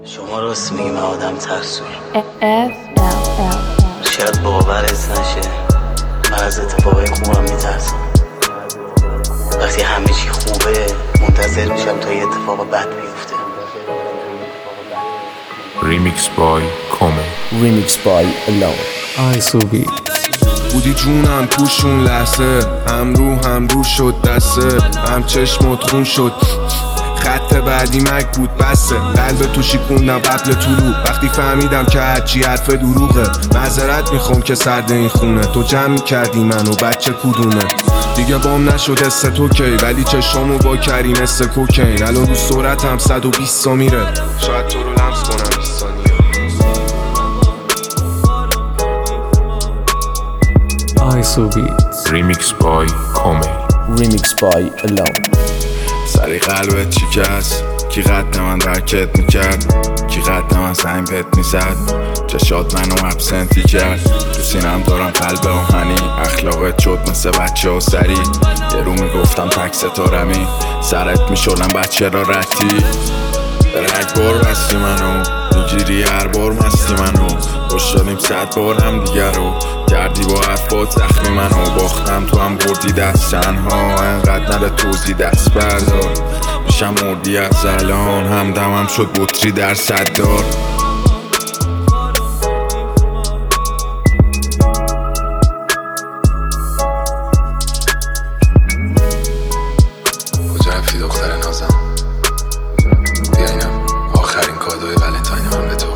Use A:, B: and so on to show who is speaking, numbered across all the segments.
A: شما راست میگی، من آدم ترسوی. شاید باورت نشه، من از اتفاقای خوبم میترسم. وقتی همه چی خوبه منتظر میشم تا یه اتفاق بد بیفته.
B: Remix by Kome.
C: Remix by Alone.
D: آیسوبی
E: بودی جونم توشون لحظه، هم رو شد دسته، هم چشمت خون شد. خط بعدی مک بود بسه، قلب تو شکوندم قبل طلوع. وقتی فهمیدم که هرچی حرف دروغه، معذرت میخوام که سرد این خونه. تو جمع کردی منو بچه کدومه، دیگه بام نشد حس تو کی، ولی چشامو با کری مثل کوکین. الان رو سرعتم 120 میره، شاید تو رو لمس کنم 20 ثانیه.
D: آیسوبی
B: Remix by Kome.
C: Remix by Alone.
E: سری قلبت شکست، کی قد من درکت میکرد، کی قد من زنگ بهت میزد، چشات منو ابسنتی کرد. تو سینم دارم قلب آهنی، اخلاقت شد مثل بچه ها سری. یه رو میگفتم تک ستارمی، سرت میشدم بچه را رتی. رگبار بستی منو، میگیری هر بار مستی منو. خوش شدیم 100 بار هم دیگر رو کردی با حرفات زخمی منو. باختم تو هم بردی دست، تنها انقدر نده توزی دست بردار. میشم مردی از الان، همدمم شد بطری در صدار.
F: کجا رفتی دختر نازم؟ بیا اینم آخرین کادوی ولنتاین من به تو.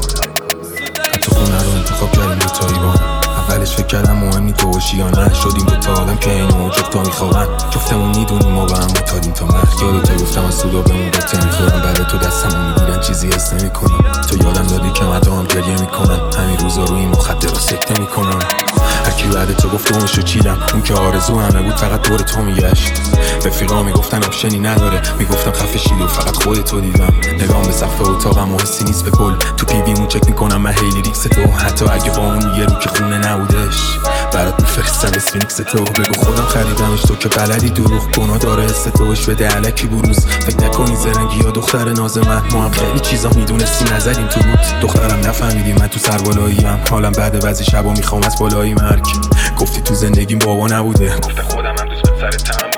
G: حتی خونه رو انتخاب کردیم دوتایی با هم. اولش فکر کردم مهم نی تو باشی یا نه، شدیم دوتا آدم که اینو جفتا میخوابن. جفتمون میدونیم ما با هم متادیم تا مرگ. یادتو گفتم از سودا بمون قطعه میخورم، بعد تو دستمو میگیرن چیزی حس نمیکنم. تو یادم دادی که مدام گریه میکنم، همین روزا روی این مخدر رو سکته میکنم. هرکی بعد تو گفت اونشو چیدم، اون که آرزو همه بود فقط دور تو میگشت. رفیقا میگفتن آپشنی نداره، میگفتم خفه شید و فقط خودتو دیدم. نگام به صفحه اتاقم و حسی نیست به کل، تو پیویمون چک میکنم من هیلی ریکس تو. حتی اگه با اون یه رو که خونه نبودش، برات میفرستم اسفینکس تو. بگو خودم خریدمش، تو که بلدی دروغ گناه داره حس توش بده علکی بروز. فکر نکنی زرنگی یا دختر ناز من، ما هم خیلی چیزا میدونستی نظریم تو بود. دخترم نفهمیدی من تو سربالاییم، حالم بعد بعضی شبا میخوام از بالایی مرگ. گفتی تو زندگیم بابا نبوده، گفته خودم هم دوست به سر تم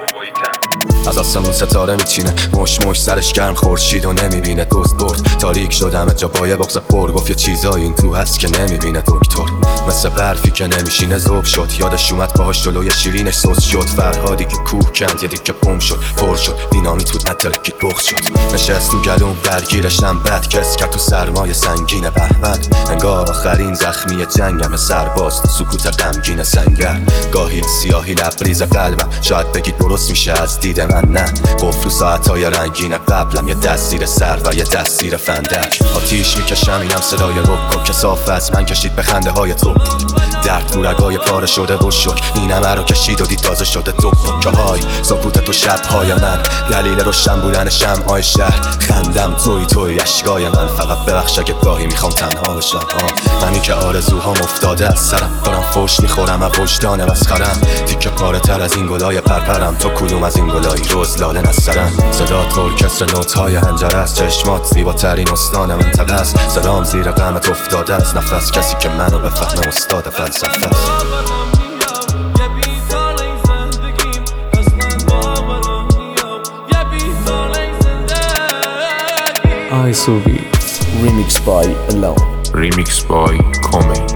H: از آسمون ستاره میچینه، مش سرش گرم خورشید و نمیبینه. دوست برد تاریک شدم جا پای بغض پر، گفت یه چیزایی این تو هست که نمیبینه دکتر. مثل برفی که نمیشینه ذوب شد، یادش اومد باهاش جلوی شیرینش سوس شد. فرهادی که کوه کند، یه دیگه پم شد پر شد، بینامی تو نترکید بغض شد. نشست تو گلوم درگیرشم بد کس کرد تو سرمای سنگین بهمن. انگار آخرین زخمی جنگم، سرباز سکوت غمگین سنگر. گاهی سیاهی لبریز قلبم، شاید بگید درست میشه از دید من نه. گفت تو ساعتهای رنگین قبلم، یه دست زیر سر و یه دست زیر فندک. آتیش میکشم اینم صدای رک که صاف از من کشید به خنده های تو. درد تو رگای پاره شده و شک، این همه رو کشید و دید تازه شده تو. که های سکوت تو شبهای من، دلیل روشن بودن شمعای شهر. خندم توی اشکای من، فقط ببخش اگه گاهی میخوام تنها بشم. منی که آرزوهام افتاده از سرم، دارم فوش میخورم از وجدان مسخرم. تیکه پاره تر از این گلای پرپرم، تو کدوم از این گلایی روز لاله نسترم. صدات ارکستر نوت‌های حنجره است، چشمات زیباترین استان منطقه است. سلام زیر غمت افتاده از نفس، کسی که منو بفهمه استاد فلسفه است.
D: آیسوبی
C: Remix by Alone.
B: Remix by Kome.